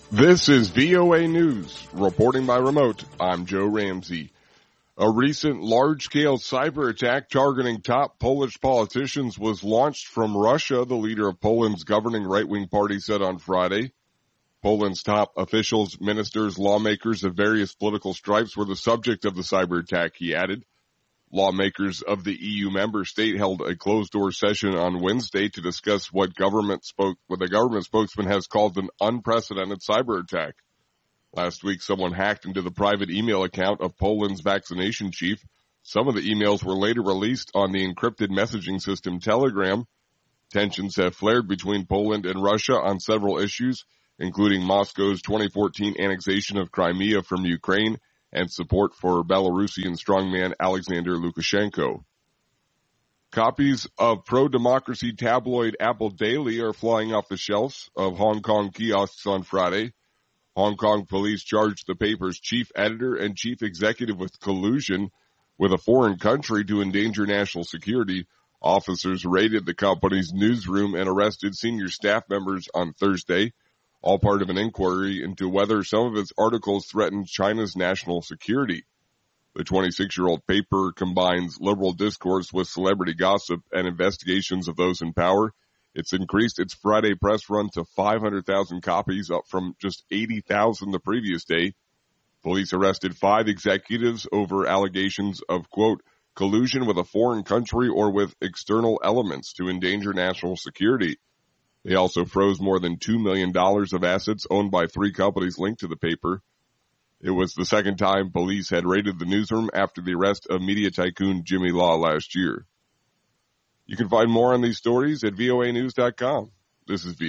This is VOA News. Reporting by remote, I'm Joe Ramsey. A recent large-scale cyber attack targeting top Polish politicians was launched from Russia, the leader of Poland's governing right-wing party said on Friday. Poland's top officials, ministers, lawmakers of various political stripes were the subject of the cyber attack, he added. Lawmakers of the EU member state held a closed-door session on Wednesday to discuss what the government spokesman has called an unprecedented cyber attack. Last week, someone hacked into the private email account of Poland's vaccination chief. Some of the emails were later released on the encrypted messaging system Telegram. Tensions have flared between Poland and Russia on several issues, including Moscow's 2014 annexation of Crimea from Ukraine and support for Belarusian strongman Alexander Lukashenko. Copies of pro-democracy tabloid Apple Daily are flying off the shelves of Hong Kong kiosks on Friday. Hong Kong police charged the paper's chief editor and chief executive with collusion with a foreign country to endanger national security. Officers raided the company's newsroom and arrested senior staff members on Thursday, all part of an inquiry into whether some of its articles threatened China's national security. The 26-year-old paper combines liberal discourse with celebrity gossip and investigations of those in power. It's increased its Friday press run to 500,000 copies, up from just 80,000 the previous day. Police arrested 5 executives over allegations of, quote, collusion with a foreign country or with external elements to endanger national security. They also froze more than $2 million of assets owned by 3 companies linked to the paper. It was the second time police had raided the newsroom after the arrest of media tycoon Jimmy Law last year. You can find more on these stories at voanews.com. This is VOA.